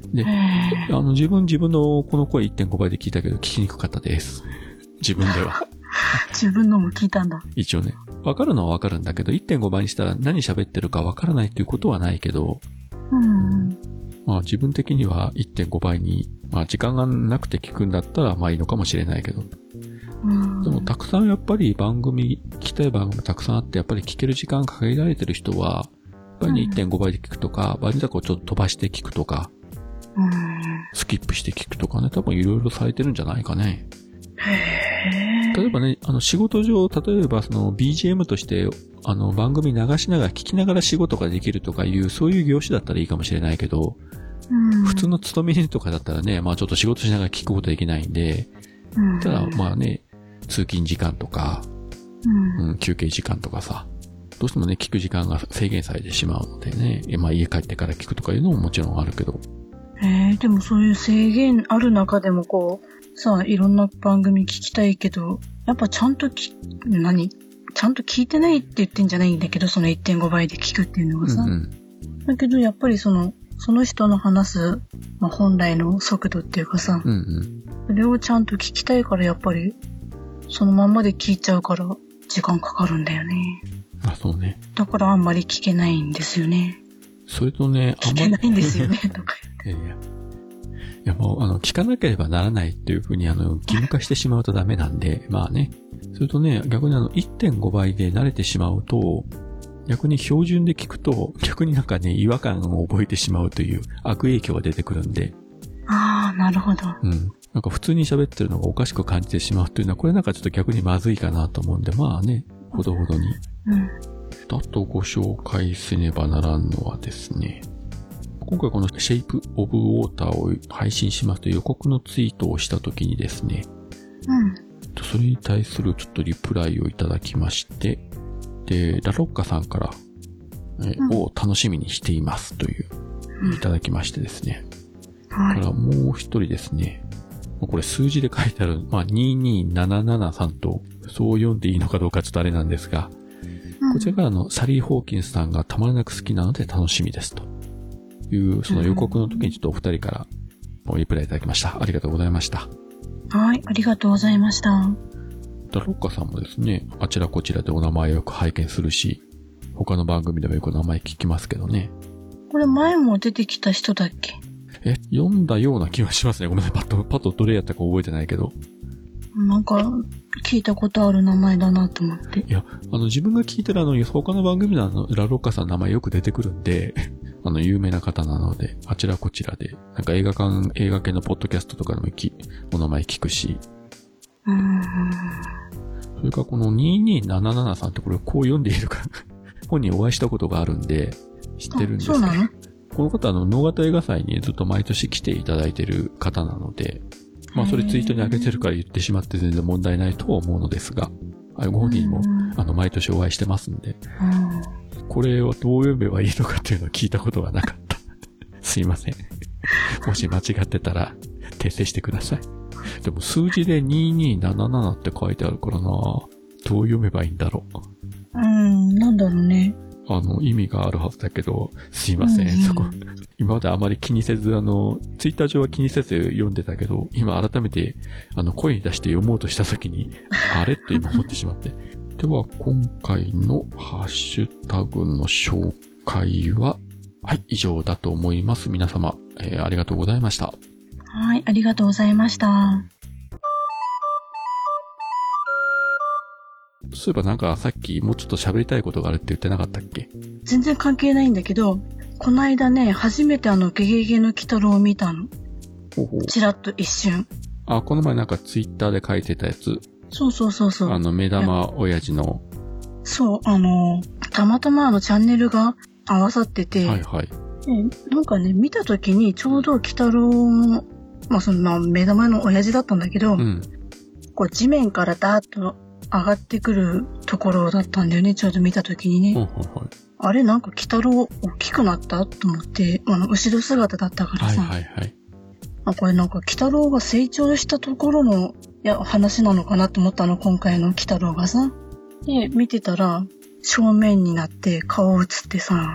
で、自分のこの声 1.5 倍で聞いたけど聞きにくかったです。自分では。 自分のも聞いたんだ。 一応ね。わかるのはわかるんだけど、1.5 倍にしたら何喋ってるかわからないっていうことはないけど、まあ自分的には 1.5 倍に、まあ時間がなくて聞くんだったらまあいいのかもしれないけど。でもたくさんやっぱり聞きたい番組たくさんあって、やっぱり聞ける時間限られてる人は、やっぱりね 1.5 倍で聞くとか、場合によってはちょっと飛ばして聞くとか、スキップして聞くとかね、多分いろいろされてるんじゃないかね。例えばね、仕事上、例えばその BGM として、番組流しながら聞きながら仕事ができるとかいう、そういう業種だったらいいかもしれないけど、普通の勤め人とかだったらね、まあちょっと仕事しながら聞くことできないんで、ただまあね、通勤時間とか、休憩時間とかさ、どうしてもね、聞く時間が制限されてしまうのでね、まあ家帰ってから聞くとかいうのももちろんあるけど。 でもそういう制限ある中でもこう、さあいろんな番組聞きたいけど、やっぱちゃんとちゃんと聞いてないって言ってんじゃないんだけど、その 1.5 倍で聞くっていうのがさ。だけどやっぱりその人の話す、まあ、本来の速度っていうかさ、それをちゃんと聞きたいからやっぱり、そのまんまで聞いちゃうから時間かかるんだよね。 あ、そうね。 だからあんまり聞けないんですよね。 それとね、 聞けないんですよね、とか言って。いやもう、聞かなければならないっていうふうに、義務化してしまうとダメなんで、まあね。それとね、逆に1.5 倍で慣れてしまうと、逆に標準で聞くと、逆になんかね、違和感を覚えてしまうという悪影響が出てくるんで。 ああ、なるほど。 なんか普通に喋ってるのがおかしく感じてしまうというのは、これなんかちょっと逆にまずいかなと思うんで、まあね、ほどほどに。あとご紹介せねばならんのはですね、今回この Shape of Water を配信しますという予告のツイートをしたときにですね、それに対するちょっとリプライをいただきまして、で、ラロッカさんから、を楽しみにしていますという、いただきましてですね。からもう一人ですね、これ数字で書いてある、まあ、22773と、そう読んでいいのかどうかちょっとあれなんですが、こちらからサリー・ホーキンスさんがたまらなく好きなので楽しみですという、その予告の時にちょっとお二人からリプライいただきました。ありがとうございました。 はい、ありがとうございました。 ラロッカさんもですね、あちらこちらでお名前をよく拝見するし、他の番組でもよく名前聞きますけどね。 これ前も出てきた人だっけ？ 読んだような気がしますね。ごめんなさい。パッとどれやったか覚えてないけど。 なんか、聞いたことある名前だなと思って。 いや、自分が聞いてる他の番組のラロッカさんの名前よく出てくるんで、有名な方なので、あちらこちらで、なんか映画系のポッドキャストとかでもお名前聞くし。それからこの2277さんってこれこう読んでいるか、本人お会いしたことがあるんで、知ってるんですけど。 そうなの？ この方能形映画祭にずっと毎年来ていただいている方なので、まあそれツイートに上げてるから言ってしまって全然問題ないとは思うのですが、ご本人も毎年お会いしてますんで、これをどう読めばいいのかっていうのを聞いたことがなかった。すいません。もし間違ってたら訂正してください。でも数字で2277って書いてあるからな、どう読めばいいんだろう。 なんだろうね。 意味があるはずだけど、すいません、そこ。今まであまり気にせず、ツイッター上は気にせず読んでたけど、今改めて、声に出して読もうとしたときに、あれって今思ってしまって。では、今回のハッシュタグの紹介は、はい、以上だと思います。皆様、ありがとうございました。 はい、ありがとうございました。 そういえばなんかさっきもうちょっと喋りたいことがあるって言ってなかったっけ？ 全然関係ないんだけど、この間ね、初めてゲゲゲの鬼太郎を見たの。ちらっと一瞬。 あ、この前なんかツイッターで書いてたやつ。 そう。 目玉親父の。 そう、たまたまチャンネルが合わさってて。 はいはい。 なんかね、見たときにちょうど鬼太郎の、まあその目玉の親父だったんだけど、こう地面からダーッと上がってくるところだったんだよね、ちょうど見たときにね。あれなんか鬼太郎大きくなったと思って、後ろ姿だったからさ。これなんか鬼太郎が成長したところの話なのかなと思ったの、今回の鬼太郎がさ。で、見てたら正面になって顔映ってさ、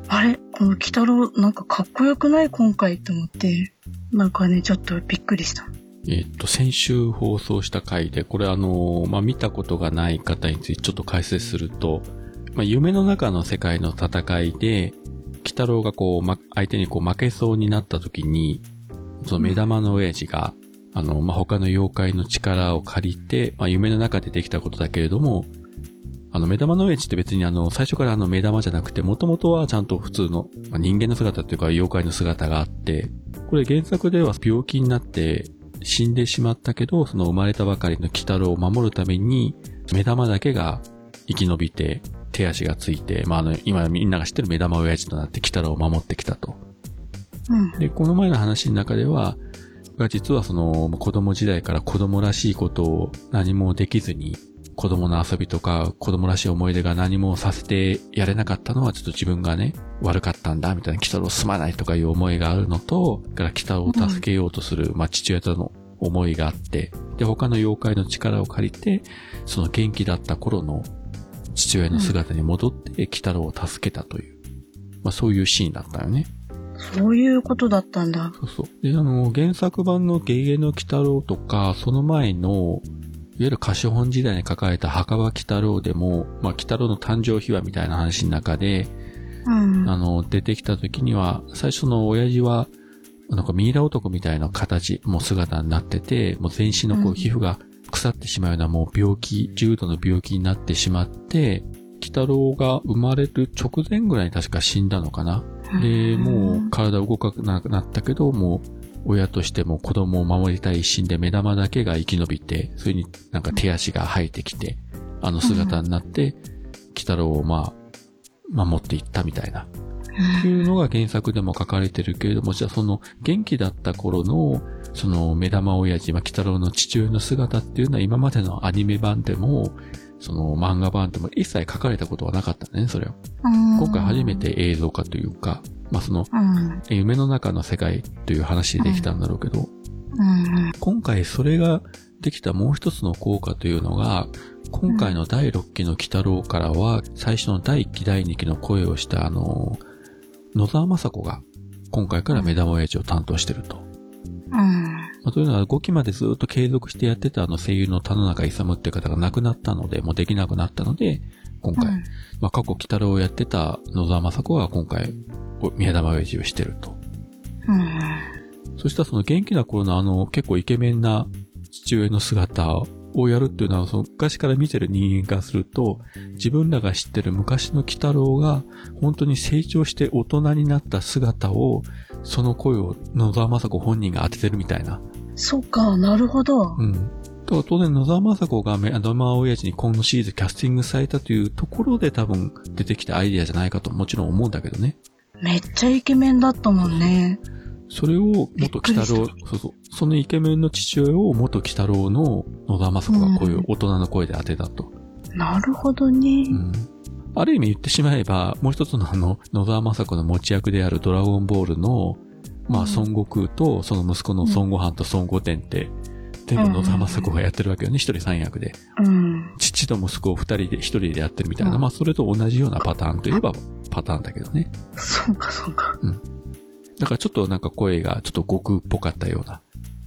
あれこの鬼太郎なんかかっこよくない今回って思って、なんかね、ちょっとびっくりした。 先週放送した回で、これ見たことがない方についてちょっと解説すると、夢の中の世界の戦いで、鬼太郎が相手に負けそうになった時に、その目玉の親父が、他の妖怪の力を借りて、夢の中でできたことだけれども、目玉の親父って別に最初から目玉じゃなくて、元々はちゃんと普通の、人間の姿というか妖怪の姿があって、これ原作では病気になって死んでしまったけど、その生まれたばかりの鬼太郎を守るために、目玉だけが生き延びて、手足がついて、今みんなが知ってる目玉親父となって鬼太郎を守ってきたと。で、この前の話の中では、実はその子供時代から子供らしいことを何もできずに、子供の遊びとか子供らしい思い出が何もさせてやれなかったのはちょっと自分がね、悪かったんだみたいな、鬼太郎すまないとかいう思いがあるのと、から鬼太郎を助けようとする、父親との思いがあって、で、他の妖怪の力を借りて、その元気だった頃の父親の姿に戻って鬼太郎を助けたという、そういうシーンだったよね。 そういうことだったんだ。 そうそう。で、原作版のゲゲの鬼太郎とか、その前の、いわゆる歌手本時代に書かれた墓場鬼太郎でも、鬼太郎の誕生秘話みたいな話の中で、出てきた時には、最初の親父は、ミイラ男みたいな形、もう姿になってて、もう全身の皮膚が腐ってしまうようなもう重度の病気になってしまって、鬼太郎が生まれる直前ぐらいに確か死んだのかな。で、もう体動かなくなったけど、もう親としても子供を守りたい一心で目玉だけが生き延びて、それになんか手足が生えてきて、姿になって、鬼太郎を守っていったみたいな。っていうのが原作でも書かれてるけれども、じゃあその元気だった頃の、その目玉親父、鬼太郎の父親の姿っていうのは今までのアニメ版でも、その漫画版でも一切書かれたことはなかったね、それを。今回初めて映像化というか、夢の中の世界という話でできたんだろうけど、今回それができたもう一つの効果というのが、今回の第6期の鬼太郎からは、最初の第1期第2期の声をした野沢雅子が今回から目玉親父を担当してると。というのは5期までずっと継続してやってた声優の田野中勇っていう方が亡くなったので、もうできなくなったので、今回、過去鬼太郎をやってた野沢雅子が今回、目玉親父をしてると。そしたらその元気な頃の結構イケメンな父親の姿をやるっていうのは、その昔から見てる人間からすると、自分らが知ってる昔の鬼太郎が本当に成長して大人になった姿を、その声を野沢雅子本人が当ててるみたいな。 そうか、なるほど。 だから当然野沢雅子が目玉親父に今のシリーズキャスティングされたというところで多分出てきたアイディアじゃないかともちろん思うんだけどね。 めっちゃイケメンだったもんね。 それを元鬼太郎、そのイケメンの父親を元鬼太郎の野沢雅子がこういう大人の声で当てたと。 なるほどね。 ある意味言ってしまえば、もう一つの野沢雅子の持ち役であるドラゴンボールの、孫悟空とその息子の孫悟飯と孫悟天って、全部野沢雅子がやってるわけよね、一人三役で。父と息子を一人でやってるみたいな、それと同じようなパターンといえばパターンだけどね。 そうか。 だからちょっとなんか声がちょっと悟空っぽかったような。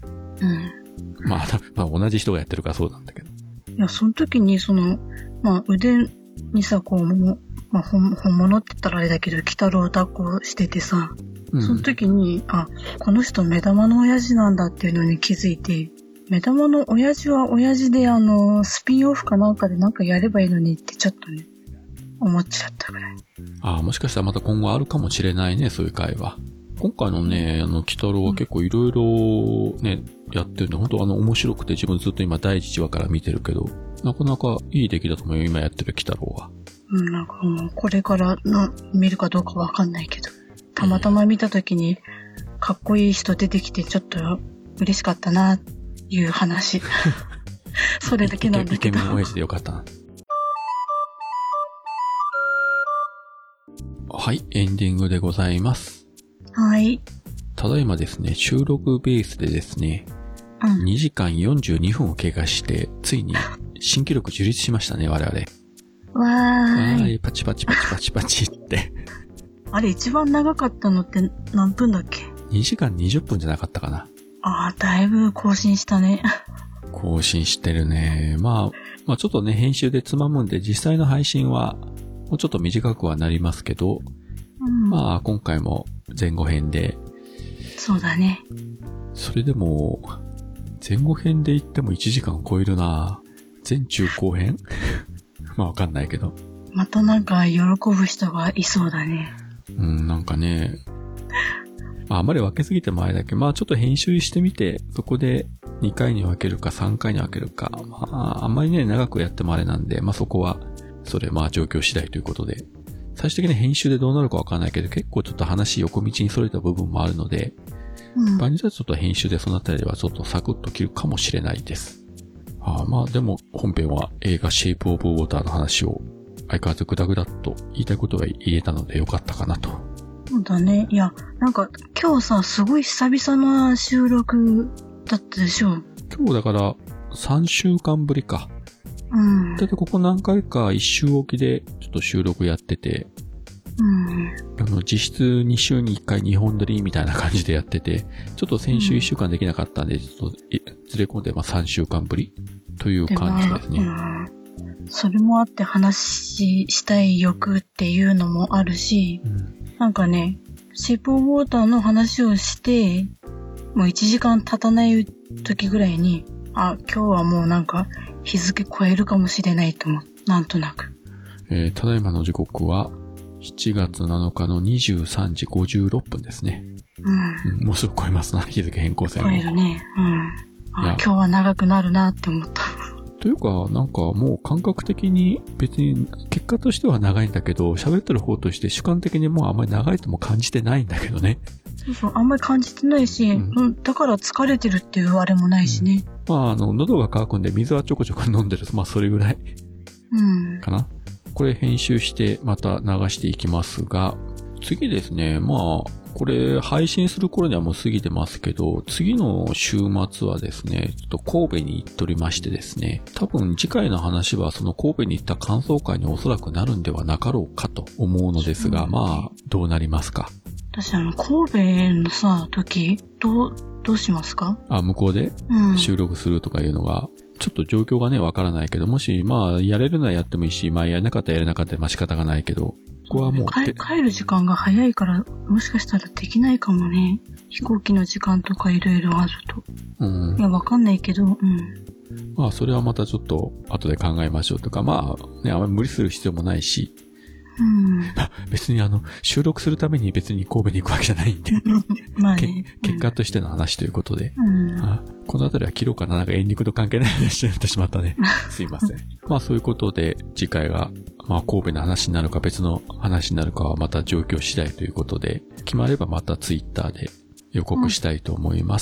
同じ人がやってるからそうなんだけど。 いや、その時に腕にさ、本物って言ったらあれだけど、鬼太郎を抱っこしててさ、その時に、この人目玉の親父なんだっていうのに気づいて、目玉の親父は親父でスピンオフかなんかでなんかやればいいのにってちょっとね、思っちゃったぐらい。 もしかしたらまた今後あるかもしれないね、そういう会話。今回のね、鬼太郎は結構いろいろね、やってるんで、本当面白くて自分ずっと今第1話から見てるけど、なかなかいい出来だと思うよ、今やってる鬼太郎は。 なんかもうこれから見るかどうかわかんないけど、たまたま見た時にかっこいい人出てきてちょっと嬉しかったなっていう話。それだけなんだけど。 イケメン親父でよかったな。はい、エンディングでございます。 はい。 ただいまですね、収録ベースでですね、2時間42分を経過して、ついに新記録樹立しましたね、我々。 わーい。 パチパチパチパチパチって。 あれ一番長かったのって何分だっけ？ 2 時間20分じゃなかったかな。 ああ、だいぶ更新したね。 更新してるね。まあちょっとね、編集でつまむんで、実際の配信はもうちょっと短くはなりますけど、まあ今回も前後編で。 そうだね。 それでも、前後編で言っても1時間超えるな。前中後編まあわかんないけど。 またなんか喜ぶ人がいそうだね。 なんかね、あまり分けすぎてもあれだけど、まあちょっと編集してみて、そこで2回に分けるか3回に分けるか、まああんまりね、長くやってもあれなんで、まあそこは、それまあ状況次第ということで、最終的に編集でどうなるか分かんないけど、結構ちょっと話横道にそれた部分もあるので、場合によってはちょっと編集でそのあたりはちょっとサクッと切るかもしれないです。まあでも本編は映画シェイプオブウォーターの話を相変わらずグダグダっと言いたいことが言えたのでよかったかなと。 そうだね。いや、なんか今日さ、すごい久々な収録だったでしょ。 今日だから3週間ぶりか。だってここ何回か1週おきでちょっと収録やってて、実質2週に1回2本撮りみたいな感じでやってて、ちょっと先週1週間できなかったんで、ちょっとずれ込んで3週間ぶりという感じですね。 それもあって話したい欲っていうのもあるし、なんかね、シェイプオブウォーターの話をして、もう1時間経たない時ぐらいに、今日はもうなんか日付超えるかもしれないと思う。なんとなく。 ただいまの時刻は7月7日の23時56分ですね。もうすぐ超えますな、日付変更線も。 超えるね。今日は長くなるなって思った。 というか、なんかもう感覚的に別に結果としては長いんだけど、喋ってる方として主観的にもうあんまり長いとも感じてないんだけどね。 そう、あんまり感じてないし、だから疲れてるっていうあれもないしね。 まあ、喉が渇くんで水はちょこちょこ飲んでる。まあ、それぐらい。かな。これ編集してまた流していきますが、次ですね、まあ、これ配信する頃にはもう過ぎてますけど、次の週末はですね、ちょっと神戸に行っておりましてですね、多分次回の話はその神戸に行った感想会におそらくなるんではなかろうかと思うのですが、まあ、どうなりますか。 私神戸のさ、時、どうしますか？ 向こうで収録するとかいうのが、ちょっと状況がね、わからないけど、もし、まあ、やれるならやってもいいし、まあ、やれなかったらやれなかったら、まあ仕方がないけど、ここはもう帰る時間が早いから、もしかしたらできないかもね。飛行機の時間とかいろいろあると。いや、わかんないけど、 まあ、それはまたちょっと、後で考えましょうとか、まあ、ね、あんまり無理する必要もないし、別に収録するために別に神戸に行くわけじゃないんで、まあね、結果としての話ということで、このあたりは切ろうかな、なんかエンディングと関係ない話になってしまったね。すいません。まあそういうことで、次回が、まあ神戸の話になるか別の話になるかはまた状況次第ということで、決まればまたツイッターで予告したいと思います。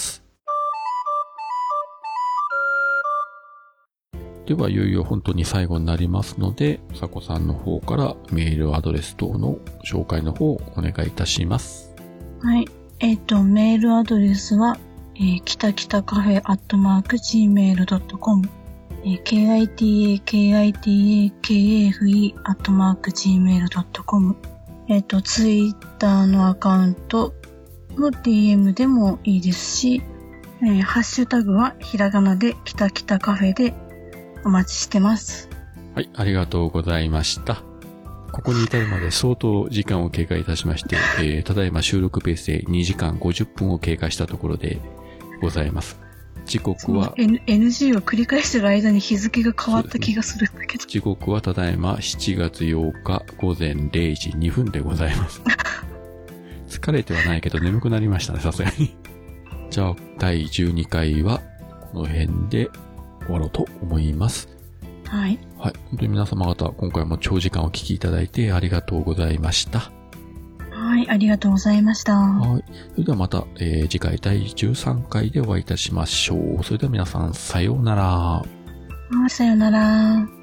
では、いよいよ本当に最後になりますので、さこさんの方からメールアドレス等の紹介の方をお願いいたします。 はい。メールアドレスは、きたきたカフェ@gmail.com、kitakafe@gmail.com、ツイッターのアカウントの DM でもいいですし、ハッシュタグはひらがなできたきたカフェでお待ちしてます。 はい、ありがとうございました。ここに至るまで相当時間を経過いたしまして、ただいま収録ペースで2時間50分を経過したところでございます。時刻は、 NG を繰り返してる間に日付が変わった気がするんだけど。 時刻はただいま7月8日午前0時2分でございます。疲れてはないけど眠くなりましたね、さすがに。じゃあ、第12回はこの辺で終わろうと思います。 はい。 はい。本当に皆様方、今回も長時間お聞きいただいてありがとうございました。 はい、ありがとうございました。 はい。それではまた、次回第13回でお会いいたしましょう。それでは皆さん、さようなら。 さようなら。